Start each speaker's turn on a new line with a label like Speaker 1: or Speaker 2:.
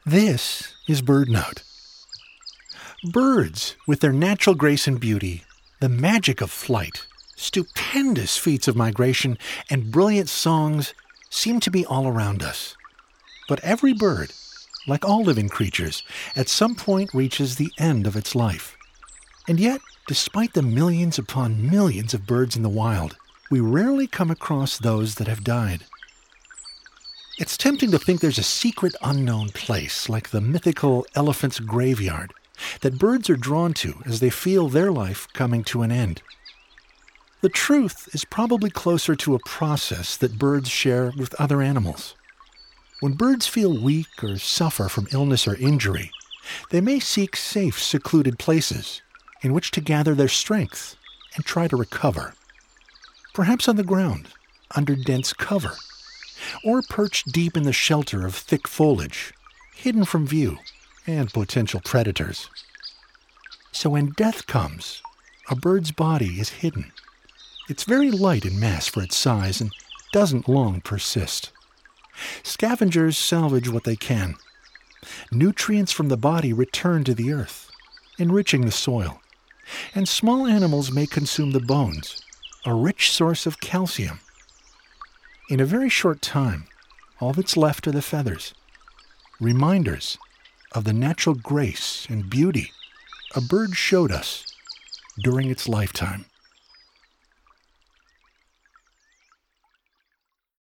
Speaker 1: This is BirdNote. Birds, with their natural grace and beauty, the magic of flight, stupendous feats of migration, and brilliant songs seem to be all around us. But every bird, like all living creatures, at some point reaches the end of its life. And yet, despite the millions upon millions of birds in the wild, we rarely come across those that have died. It's tempting to think there's a secret unknown place, like the mythical elephant's graveyard, that birds are drawn to as they feel their life coming to an end. The truth is probably closer to a process that birds share with other animals. When birds feel weak or suffer from illness or injury, they may seek safe, secluded places in which to gather their strength and try to recover. Perhaps on the ground, under dense cover, or perched deep in the shelter of thick foliage, hidden from view and potential predators. So when death comes, a bird's body is hidden. It's very light in mass for its size and doesn't long persist. Scavengers salvage what they can. Nutrients from the body return to the earth, enriching the soil. And small animals may consume the bones, a rich source of calcium. In a very short time, all that's left are the feathers, reminders of the natural grace and beauty a bird showed us during its lifetime.